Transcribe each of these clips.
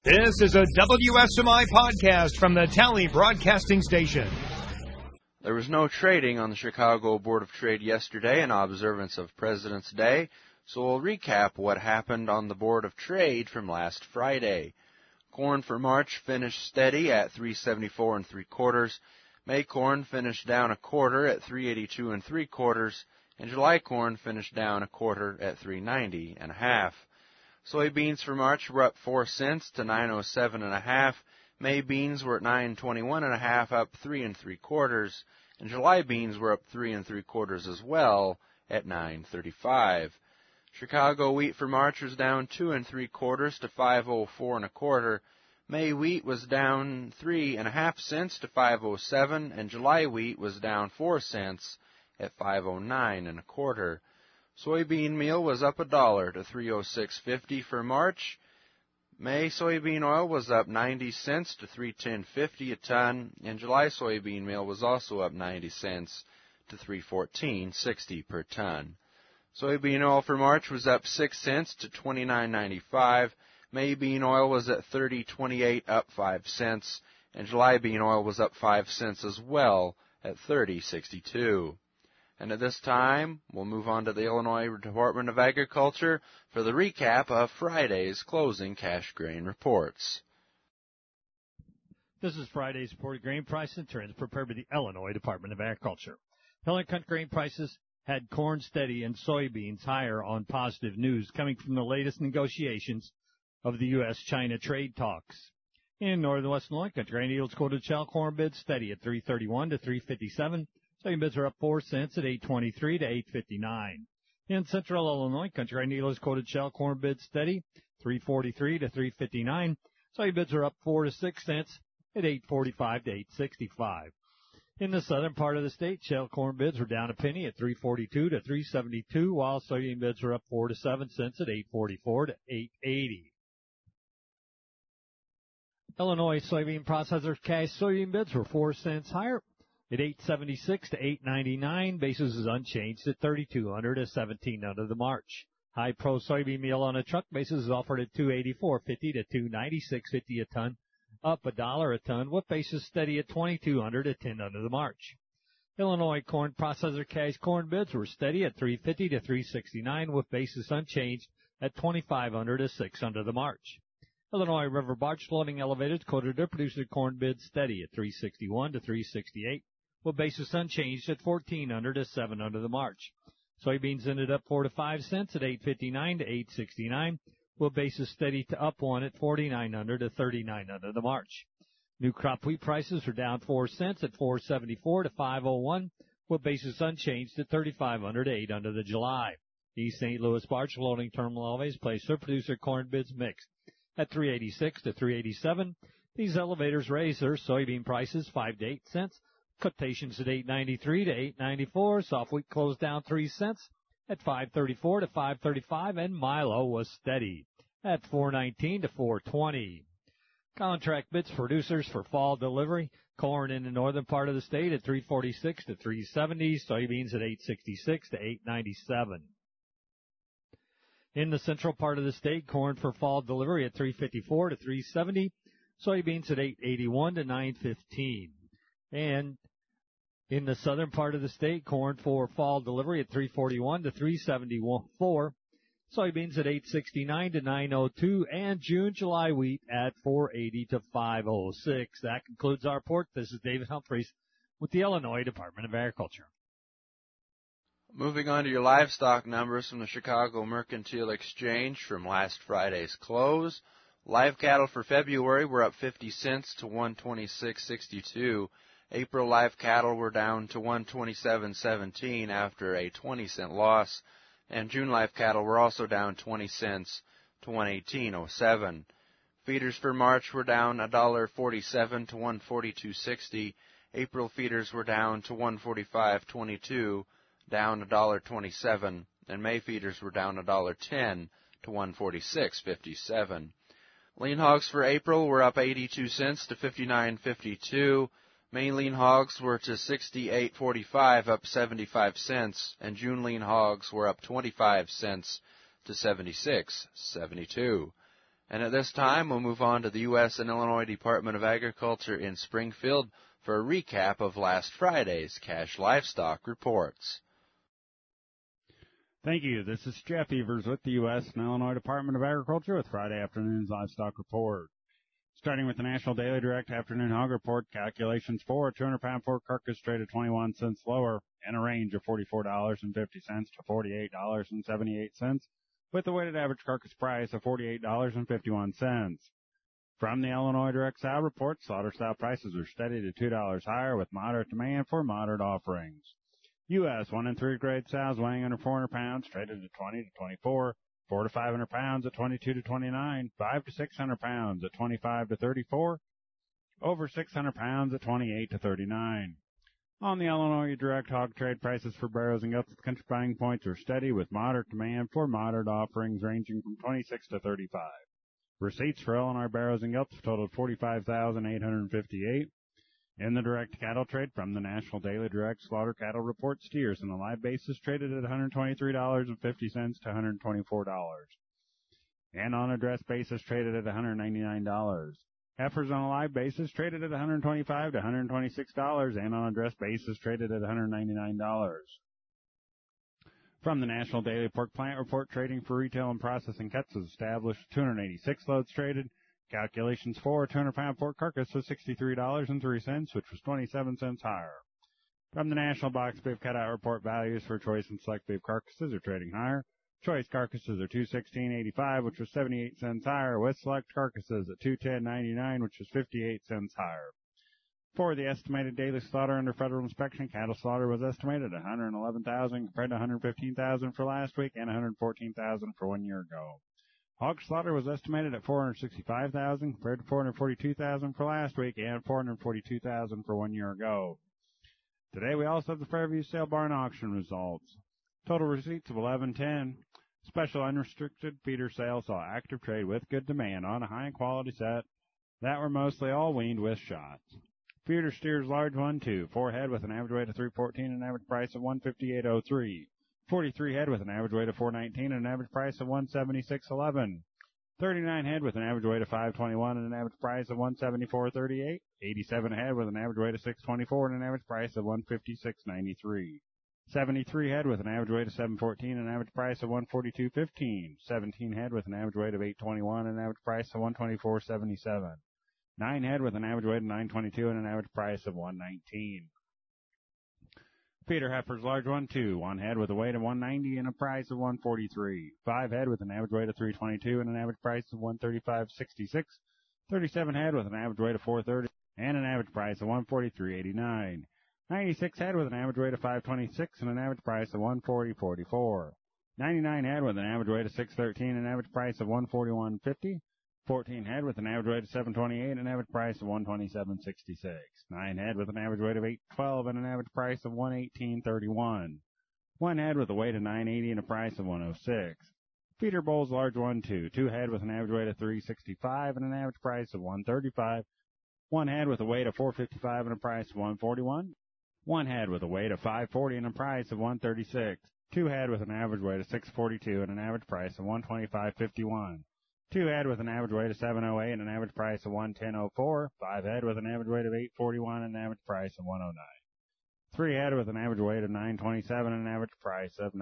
This is a WSMI podcast from the Tally Broadcasting Station. There was no trading on the Chicago Board of Trade yesterday in observance of President's Day, so we'll recap what happened on the Board of Trade from last Friday. Corn for March finished steady at 374 3/4. May corn finished down 1/4 at 382 3/4, and July corn finished down 1/4 at 390 1/2. Soybeans for March were up 4 cents to 907 1/2. May beans were at 921 1/2, up 3 3/4, and July beans were up 3 3/4 as well at 935. Chicago wheat for March was down 2 3/4 to 504 1/4. May wheat was down 3.5 cents to 507, and July wheat was down 4 cents at 509 1/4. Soybean meal was up $1 to 306.50 for March. May soybean oil was up 90 cents to 310.50 a ton, and July soybean meal was also up 90 cents to 314.60 per ton. Soybean oil for March was up 6 cents to 29.95. May bean oil was at 30.28, up 5 cents, and July bean oil was up 5 cents as well at 30.62. And at this time, we'll move on to the Illinois Department of Agriculture for the recap of Friday's closing cash grain reports. This is Friday's reported grain price and trends prepared by the Illinois Department of Agriculture. Helen Cunt grain prices had corn steady and soybeans higher on positive news coming from the latest negotiations of the U.S.-China trade talks. In northern West Illinois, country grain yields quoted shell corn bids steady at 331 to 357. Soybean bids are up 4 cents at 823 to 859. In central Illinois, country grain dealers quoted shell corn bids steady, 343 to 359. Soybean bids are up 4 to 6 cents at 845 to 865. In the southern part of the state, shell corn bids were down a penny at 342 to 372, while soybean bids are up 4 to 7 cents at 844 to 880. Illinois soybean processors cash soybean bids were 4 cents higher at 876 to 899. Basis is unchanged at 3,200 to 1,700 the March. High pro soybean meal on a truck basis is offered at 284.50 to 296.50 a ton, up $1 a ton, with basis steady at 2,200 to 1,000 the March. Illinois corn processor cash corn bids were steady at 350 to 369, with basis unchanged at 2,500 to 600 the March. Illinois river barge floating elevators quoted their producer corn bids steady at 361 to 368, with basis unchanged at 1,400 to 700 the March. Soybeans ended up 4 to 5 cents at 859 to 869, with basis steady to up 1 at 4,900 to 3,900 the March. New crop wheat prices are down 4 cents at 474 to 501, with basis unchanged at 3,500 to 800 the July. East St. Louis barge floating terminal elevators placed their producer corn bids mixed at 386 to 387. These elevators raised their soybean prices 5 to 8 cents. Quotations at 893 to 894. Soft wheat closed down 3 cents at 534 to 535, and Milo was steady at 419 to 420. Contract bids for producers for fall delivery. Corn in the northern part of the state at 346 to 370. Soybeans at 866 to 897. In the central part of the state, corn for fall delivery at 354 to 370. Soybeans at 881 to 915. And in the southern part of the state, corn for fall delivery at 341 to 374. Soybeans at 869 to 902. And June-July wheat at 480 to 506. That concludes our report. This is David Humphreys with the Illinois Department of Agriculture. Moving on to your livestock numbers from the Chicago Mercantile Exchange from last Friday's close. Live cattle for February were up 50 cents to 126.62. April live cattle were down to 127.17 after a 20-cent loss, and June live cattle were also down 20 cents to 118.07. Feeders for March were down $1.47 to 142.60. April feeders were down to 145.22, down $1.27, and May feeders were down $1.10 to 146.57. Lean hogs for April were up 82 cents to 59.52. May lean hogs were to 68.45, up 75 cents, and June lean hogs were up 25 cents to 76.72. And at this time, we'll move on to the U.S. and Illinois Department of Agriculture in Springfield for a recap of last Friday's cash livestock reports. Thank you. This is Jeff Evers with the U.S. and Illinois Department of Agriculture with Friday afternoon's livestock report. Starting with the National Daily Direct Afternoon Hog Report, calculations for a 200-pound pork carcass traded 21 cents lower in a range of $44.50 to $48.78, with a weighted average carcass price of $48.51. From the Illinois Direct Sow Report, slaughter sow prices are steady to $2 higher with moderate demand for moderate offerings. U.S. 1 and 3 grade sows weighing under 400 pounds traded at 20 to 24, 4 to 500 pounds at 22 to 29, 5 to 600 pounds at 25 to 34, over 600 pounds at 28 to 39. On the Illinois Direct Hog Trade, prices for barrows and gilts at the country buying points are steady with moderate demand for moderate offerings ranging from 26 to 35. Receipts for Illinois barrows and gilts totaled $45,858. In the direct cattle trade from the National Daily Direct Slaughter Cattle Report, steers on a live basis traded at $123.50 to $124. And on a dress basis traded at $199. Heifers on a live basis traded at $125 to $126, and on a dress basis traded at $199. From the National Daily Pork Plant Report, trading for retail and processing cuts has established 286 loads traded. Calculations for a 200-pound pork carcass was $63.03, which was 27 cents higher. From the National Box Beef Cutout Report, values for choice and select beef carcasses are trading higher. Choice carcasses are $216.85, which was 78 cents higher, with select carcasses at $210.99, which was 58 cents higher. For the estimated daily slaughter under federal inspection, cattle slaughter was estimated at 111,000 compared to 115,000 for last week and 114,000 for 1 year ago. Hog slaughter was estimated at 465,000 compared to 442,000 for last week and 442,000 for 1 year ago. Today we also have the Fairview Sale Barn Auction results. Total receipts of 1110. Special unrestricted feeder sales saw active trade with good demand on a high quality set that were mostly all weaned with shots. Feeder steers large 1-2, 4 head with an average weight of 314 and an average price of 158.03. 43 head with an average weight of 419 and an average price of 176.11. 39 head with an average weight of 521 and an average price of 174.38. 87 head with an average weight of 624 and an average price of 156.93. 73 head with an average weight of 714 and an average price of 142.15. 17 head with an average weight of 821 and an average price of 124.77. 9 head with an average weight of 922 and an average price of 119. Feeder heifers large 1-2, 1 head with a weight of 190 and a price of 143. 5 head with an average weight of 322 and an average price of 135.66. 37 head with an average weight of 430 and an average price of 143.89. 96 head with an average weight of 526 and an average price of 140.44. 99 head with an average weight of 613 and an average price of 141.50. 14 head with an average weight of 728 and an average price of 127.66. 9 head with an average weight of 812 and an average price of 118.31. 1 head with a weight of 980 and a price of 106. Feeder bulls large 1-2, 2 head with an average weight of 365 and an average price of 135. 1 head with a weight of 455 and a price of 141. 1 head with a weight of 540 and a price of 136. 2 head with an average weight of 642 and an average price of 125.51. 2 head with an average weight of 708 and an average price of 110.04. 5 head with an average weight of 841 and an average price of 109. 3 head with an average weight of 927 and an average price of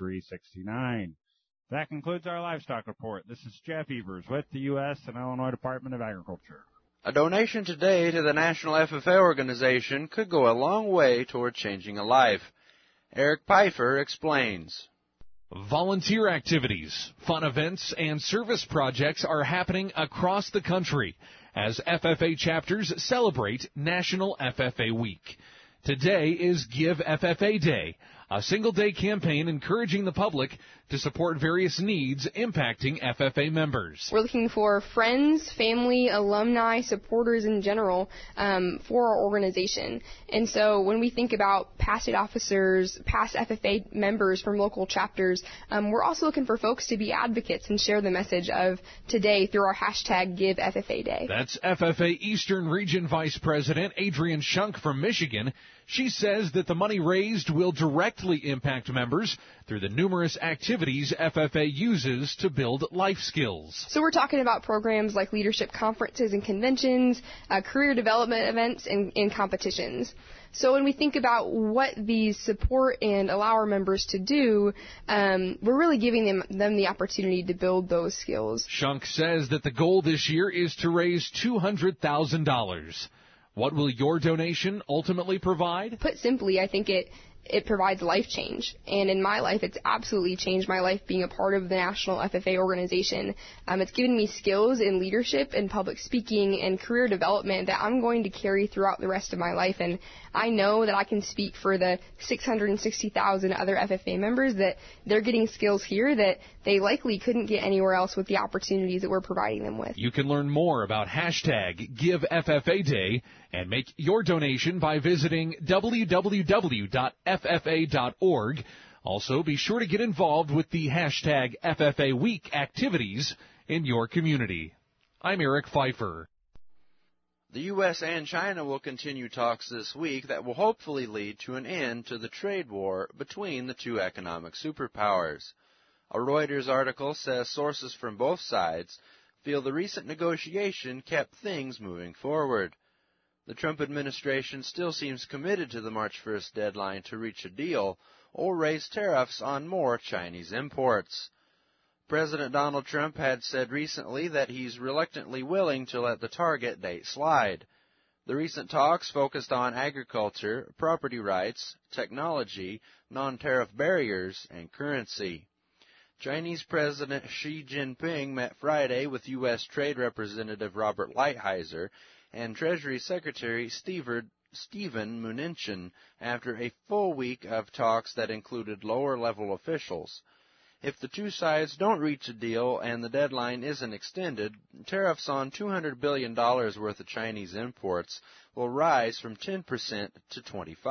93.69. That concludes our livestock report. This is Jeff Evers with the U.S. and Illinois Department of Agriculture. A donation today to the National FFA organization could go a long way toward changing a life. Eric Pfeiffer explains. Volunteer activities, fun events, and service projects are happening across the country as FFA chapters celebrate National FFA Week. Today is Give FFA Day, a single-day campaign encouraging the public to support various needs impacting FFA members. We're looking for friends, family, alumni, supporters in general for our organization. And so when we think about past state officers, past FFA members from local chapters, we're also looking for folks to be advocates and share the message of today through our hashtag Give FFA Day. That's FFA Eastern Region Vice President Adrienne Shunk from Michigan. She says that the money raised will directly directly impact members through the numerous activities FFA uses to build life skills. So we're talking about programs like leadership conferences and conventions, career development events, and competitions. So when we think about what these support and allow our members to do, we're really giving them the opportunity to build those skills. Shunk says that the goal this year is to raise $200,000. What will your donation ultimately provide? Put simply, I think it provides life change. And in my life, it's absolutely changed my life being a part of the National FFA organization. It's given me skills in leadership and public speaking and career development that I'm going to carry throughout the rest of my life. And I know that I can speak for the 660,000 other FFA members that they're getting skills here that they likely couldn't get anywhere else with the opportunities that we're providing them with. You can learn more about hashtag GiveFFADay and make your donation by visiting www.ffa.org. Also, be sure to get involved with the hashtag FFA Week activities in your community. I'm Eric Pfeiffer. The U.S. and China will continue talks this week that will hopefully lead to an end to the trade war between the two economic superpowers. A Reuters article says sources from both sides feel the recent negotiation kept things moving forward. The Trump administration still seems committed to the March 1st deadline to reach a deal or raise tariffs on more Chinese imports. President Donald Trump had said recently that he's reluctantly willing to let the target date slide. The recent talks focused on agriculture, property rights, technology, non-tariff barriers, and currency. Chinese President Xi Jinping met Friday with U.S. Trade Representative Robert Lighthizer and Treasury Secretary Stephen Mnuchin after a full week of talks that included lower-level officials. If the two sides don't reach a deal and the deadline isn't extended, tariffs on $200 billion worth of Chinese imports will rise from 10% to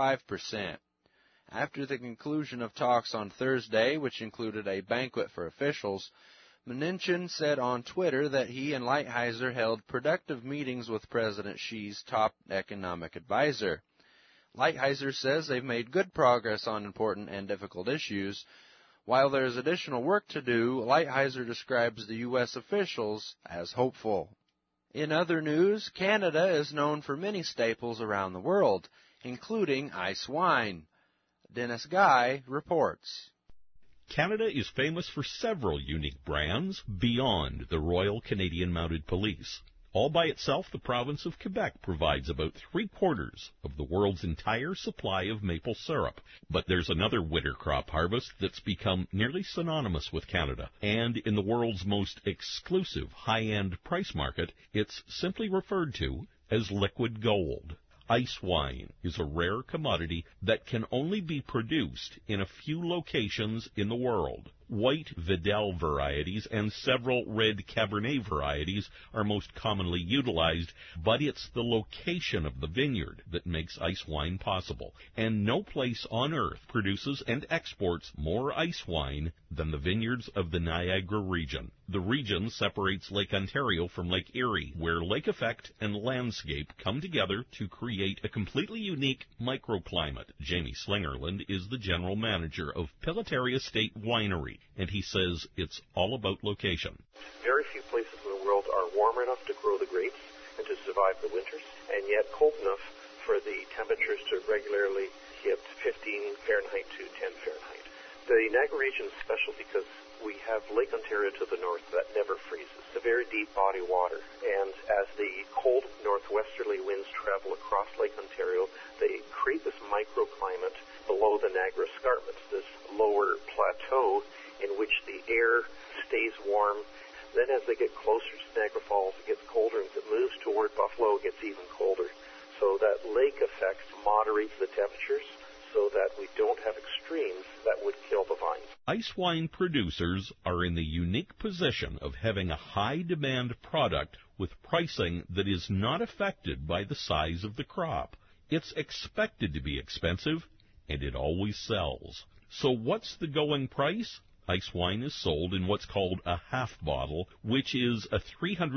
25%. After the conclusion of talks on Thursday, which included a banquet for officials, Mnuchin said on Twitter that he and Lighthizer held productive meetings with President Xi's top economic advisor. Lighthizer says they've made good progress on important and difficult issues. While there's additional work to do, Lighthizer describes the U.S. officials as hopeful. In other news, Canada is known for many staples around the world, including ice wine. Dennis Guy reports. Canada is famous for several unique brands beyond the Royal Canadian Mounted Police. All by itself, the province of Quebec provides about 3/4 of the world's entire supply of maple syrup. But there's another winter crop harvest that's become nearly synonymous with Canada. And in the world's most exclusive high-end price market, it's simply referred to as liquid gold. Ice wine is a rare commodity that can only be produced in a few locations in the world. White Vidal varieties and several red Cabernet varieties are most commonly utilized, but it's the location of the vineyard that makes ice wine possible. And no place on earth produces and exports more ice wine than the vineyards of the Niagara region. The region separates Lake Ontario from Lake Erie, where lake effect and landscape come together to create a completely unique microclimate. Jamie Slingerland is the general manager of Pilataria Estate Winery, and he says it's all about location. Very few places in the world are warm enough to grow the grapes and to survive the winters, and yet cold enough for the temperatures to regularly hit 15 Fahrenheit to 10 Fahrenheit. The Niagara region is special because we have Lake Ontario to the north that never freezes. It's a very deep body of water, and as the cold northwesterly winds travel across Lake Ontario, they create this microclimate below the Niagara escarpments, this lower plateau in which the air stays warm. Then as they get closer to Niagara Falls, it gets colder, and as it moves toward Buffalo, it gets even colder. So that lake effect moderates the temperatures so that we don't have extremes that would kill the vines. Ice wine producers are in the unique position of having a high-demand product with pricing that is not affected by the size of the crop. It's expected to be expensive, and it always sells. So what's the going price? Ice wine is sold in what's called a half bottle, which is a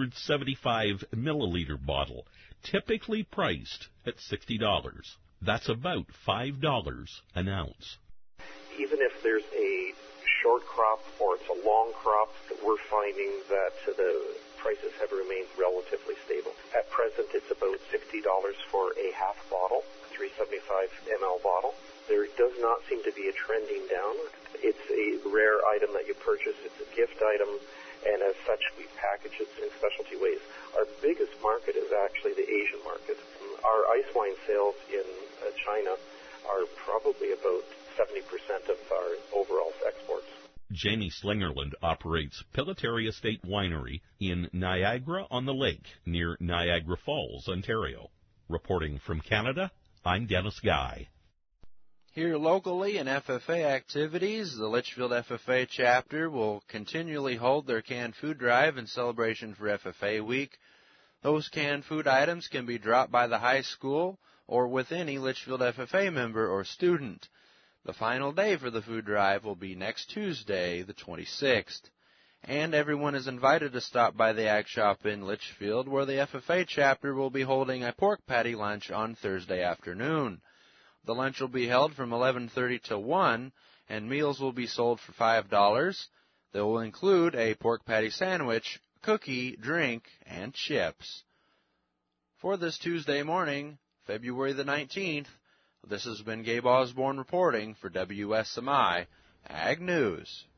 375 milliliter bottle, typically priced at $60. That's about $5 an ounce. even if there's a short crop or it's a long crop, we're finding that the prices have remained relatively stable. At present, it's about $60 for a half bottle, 375 ml bottle. There does not seem to be a trending down. It's a rare item that you purchase. It's a gift item, and as such, we package it in specialty ways. Our biggest market is actually the Asian market. Our ice wine sales in China are probably about 70% of our overall exports. Jamie Slingerland operates Pilitary Estate Winery in Niagara-on-the-Lake, near Niagara Falls, Ontario. Reporting from Canada, I'm Dennis Guy. Here locally in FFA activities, the Litchfield FFA chapter will continually hold their canned food drive in celebration for FFA Week. Those canned food items can be dropped by the high school or with any Litchfield FFA member or student. The final day for the food drive will be next Tuesday, the 26th. And everyone is invited to stop by the Ag Shop in Litchfield, where the FFA chapter will be holding a pork patty lunch on Thursday afternoon. The lunch will be held from 11:30 to 1, and meals will be sold for $5. They will include a pork patty sandwich, cookie, drink, and chips. For this Tuesday morning, February the 19th, this has been Gabe Osborne reporting for WSMI Ag News.